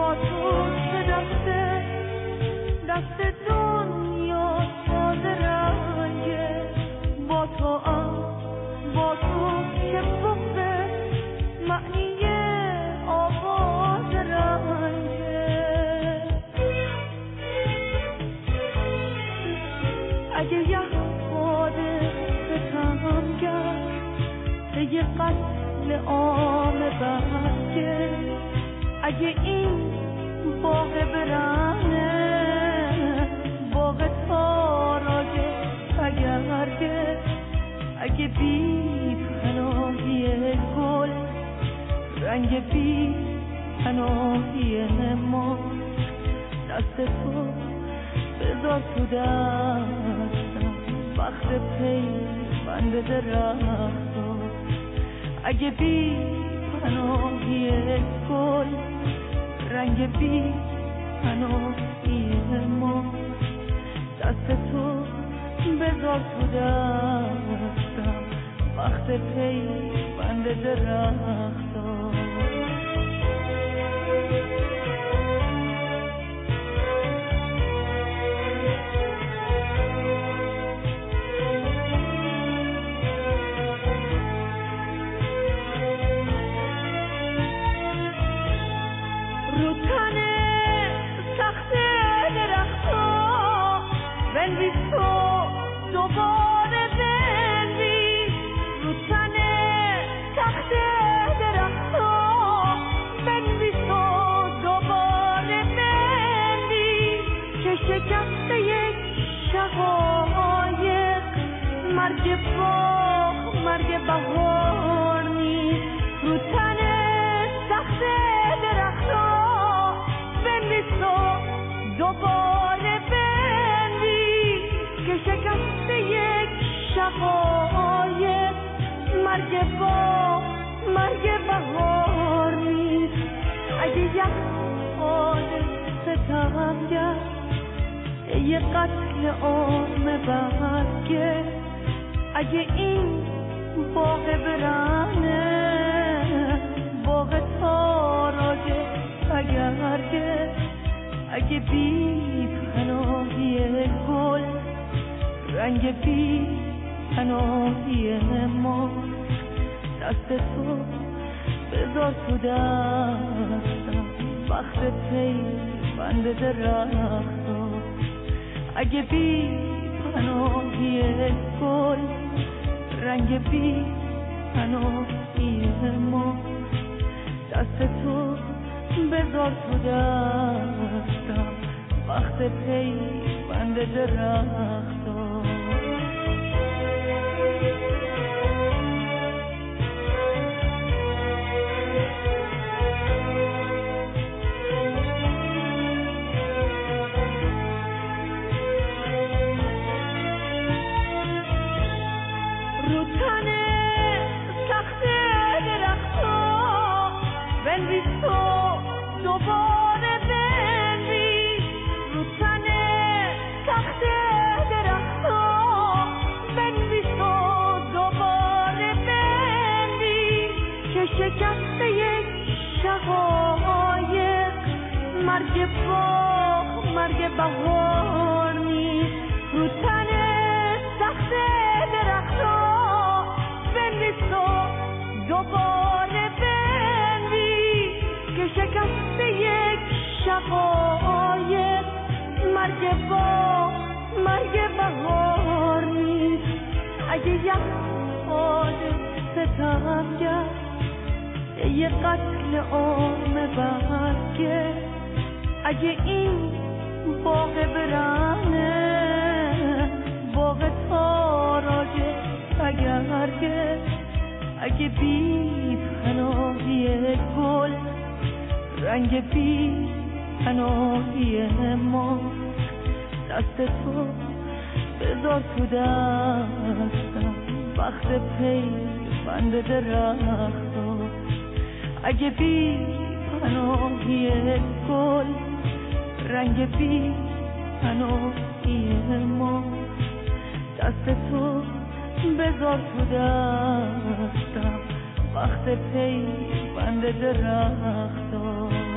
با تو دسته دست دنیا تازه رنگه، با تو با تو که بغضه معنی آواز رنگه. اگه یه باده ستم کرد یه قتل عام برگه، اگه این باغ برنه باغ تاراج تگرگه، اگه بی پناهی گل رنگ بی پناهی ما، دست تو بذار تو دستم وقت پیوند درختو. اگه بی پناهی گل رنگ بی پناهی ما، دست تو بذار تو دستم وقت پیوند درختو. رو تن سخت درخت‌ها بنویس تو دوباره بنویس، رو تن سخت درخت‌ها بنویس تو دوباره بنویس که شکست یک شقایق مرگ باغ مرگ بهار نیست. رو تن سخت درخت‌ها بنویس تو دوباره بنویس که شکست یک شقایق مرگ باغ مرگ بهار نیست. اگه یک حال ستمگر یه قتل عام برگه، اگه این باغ برنه باغ تاراج تگرگه، اگه بی پناهی گل رنگ بی پناهی ما، دست تو بذار تو دستم وقت پیوند درختو. اگه بی پناهی گل رنگ بی پناهی ما، دست تو بذار تو دستم وقت پیوند درختو. رو تن سخت درخت‌ها بنویس تو دوباره بنویس، رو تن سخت درخت‌ها بنویس تو دوباره بنویس که شکست یک شقایق مرگ باغ مرگ بهار نیست. رو تن سخت درخت‌ها بنویس تو دوباره بنویس که شکست یک شقایق مرگ باغ مرگ بهار نیست. اگه یک حال ستمگر یه قتل عام برگه، اگه این باغ برنه باغ تاراج تگرگه، اگه بی پناهی گل رنگ بی پناهی ما، دست تو بذار تو دستم وقت پیوند درختو. اگه بی پناهی گل رنگ بی پناهی ما، دست تو بذار تو دستم وقت پیوند درختو.